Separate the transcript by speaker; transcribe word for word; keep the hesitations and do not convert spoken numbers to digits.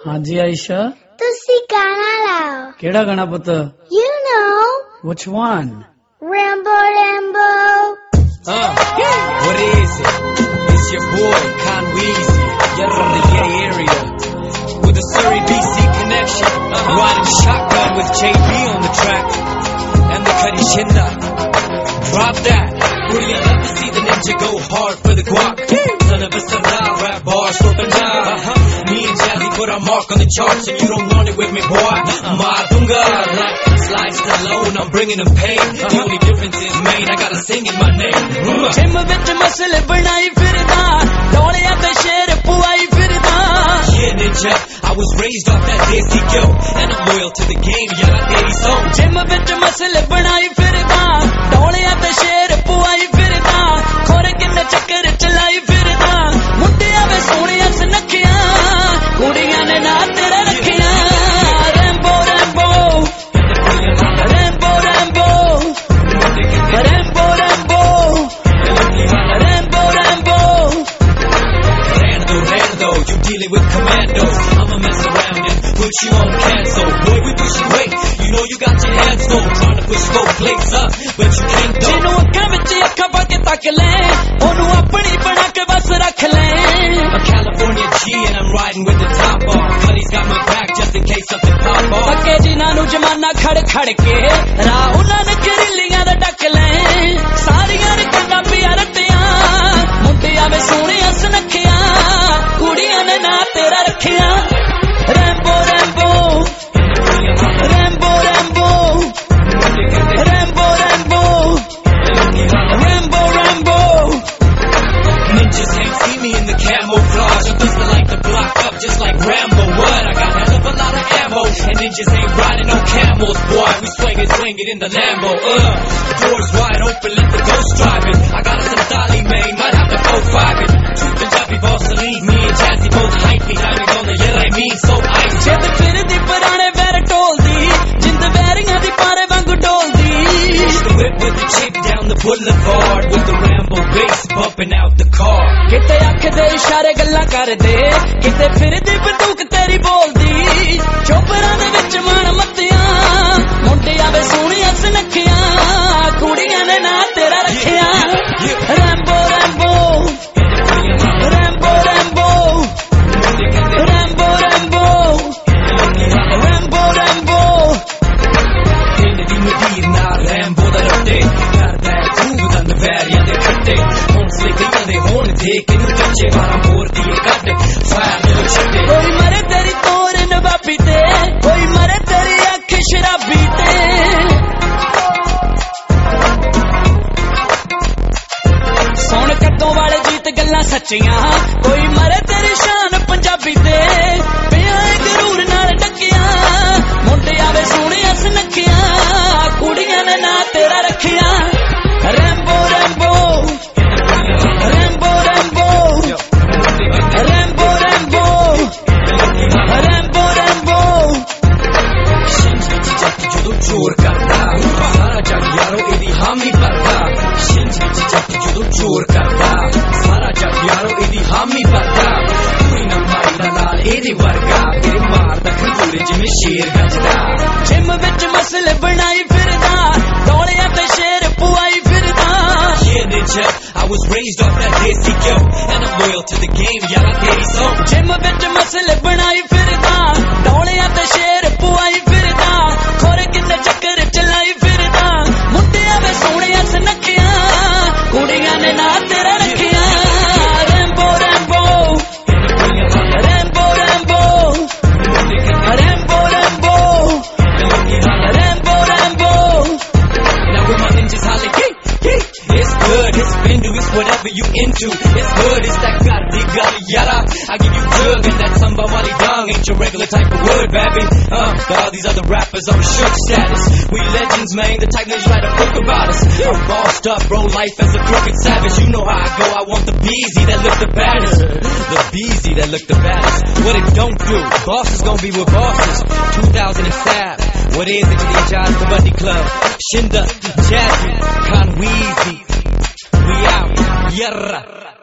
Speaker 1: हाँ जी आयशा
Speaker 2: तुसी गाना लाओ
Speaker 1: केड़ा गाना पुत
Speaker 2: You know
Speaker 1: Which one
Speaker 2: Rambo Rambo
Speaker 3: Uh, what is it? It's your boy Conweezy, you're from the Yay area with a Surrey B C connection, uh-huh. Riding shotgun with J B on the track and the Cuddy Shinda. Drop that. Really, I love to see the ninja go hard for the guac. Son of a sarah, rap bars for the now. Uh-huh. Me and Jazzy put our mark on the charts and you don't want it with me, boy. Maar dunga, like Sly Stallone, I'm bringing them pain. Uh-huh. The only difference is, man, I gotta sing in my name.
Speaker 4: Jim vich masle banai firda, doliya te sher puai firda.
Speaker 3: Yeah, ninja, I was raised off that desi yo, and I'm loyal to the game. Yara teri song.
Speaker 4: Jim vich masle banai firda, doliya te sher puai firda. Khore kinne chakkar chalai firda. Mundiya ve soniya sanakhiya, kudiyan ne na tera rakhiya. Rambo Rambo, Rambo Rambo, Rambo Rambo, Rambo Rambo.
Speaker 3: Rando, Rando, you dealing with commandos. I'ma mess around and put you on cancel. Boy, we push you weight, you know you got your hands full. Trying to push both plates up, but you can't do.
Speaker 4: Jinu akka vich akka pa ke tak le, onu apni bana ke bas rakh le.
Speaker 3: I'm California G and I'm riding with the top off. Cuddy's got my back just in case something pop off.
Speaker 4: Pakke jina nu jamana khad khad ke, raah unna ne kirilliyan da dak le. Sariyan ne kanna piya rattiya, mundiya ve soniya sanakhiya, kudiyan ne na tera rakhiya. Rambo Rambo, Rambo Rambo, Rambo Rambo, Rambo Rambo.
Speaker 3: Ninjas ain't see me in the camouflage. I'm just like to block up just like Rambo. What? I got hell of a lot of ammo. And ninjas ain't riding no camels, boy. We swing it, swing it in the Lambo. Uh, doors wide open, let the ghost drive it. I got some Dali main, might have to go five it. Two Punjabi boss to leave me and Jazzy both hype me. Diamond on the yeah, I mean so ice.
Speaker 4: Jed firdi purane bair toldi, jind bairiyan di pare vangu doldi.
Speaker 3: Push the whip with the chick down the boulevard with the Rambo bass bumping out the car.
Speaker 4: Kite akh de ishare galla kar de, kite firdi bandook teri boldi. Chopran de vich maan mattiya, mundiya ve soniya sanakhiya, kudiyan ne na tera rakhiya. Rambo Rambo, Rambo Rambo, Rambo Rambo, Rambo Rambo.
Speaker 3: Kende di Medina, Rambo da ratte. Kar bag tuvan the variya de khatte. Honsle kiyan de hon dekhe nu kache mara mor diye kadde. Fire de chatte.
Speaker 4: Koi mare teri tor nababi te, koi mare teri akh sharabi te. Son kadon wale jeet gallan sachiyan, koi mare teri shaan Punjabi te. Piya garur naal dakkiya, mundiya ve soniya sanakhiya, kudiyan ne na tera rakhiya. Rambo Rambo, Rambo Rambo, Rambo Rambo, Rambo Rambo.
Speaker 3: Shinj vich jatt judo chor karda, sara jag yaro edi हामी parda. Shinj vich jatt judo chor karda, sara jag yaro edi हामी parda. Koi na marda laal edi varga, tere maarda khanjure jive sher gajda.
Speaker 4: Jim vich masle banai firda, doliya te sher puai firda.
Speaker 3: Yeah, ninja, I was raised off that desi yo, and I'm loyal to the game. Yara teri song.
Speaker 4: Jim vich masle banai firda, doliya te sher puai firda. Khore kinne chakkar chalai firda. Mundiya ve soniya sanakhiya, kudiyan ne na tera rakhiya. Rambo Rambo, Rambo Rambo, Rambo Rambo, Rambo Rambo.
Speaker 3: Now with my ninjas holla, yee, yee. It's good, it's bindu, it's whatever you into. It's good, it's that gadi gadi yara. I give you jug and that samba wali dong. Ain't your regular type of word, baby. Uh, but all these other rappers on shook status. We legends, man, the type that write a book about us. I'm bossed up, bro, life as a crooked savage. You know how I go, I want the beezy that look the baddest. The beezy that look the baddest. What it don't do, boss is gonna be with bosses. two thousand five, what is it to the Jazz Kabaddi Club? Shinda, Jazzy, Conweezy. We out, yarra.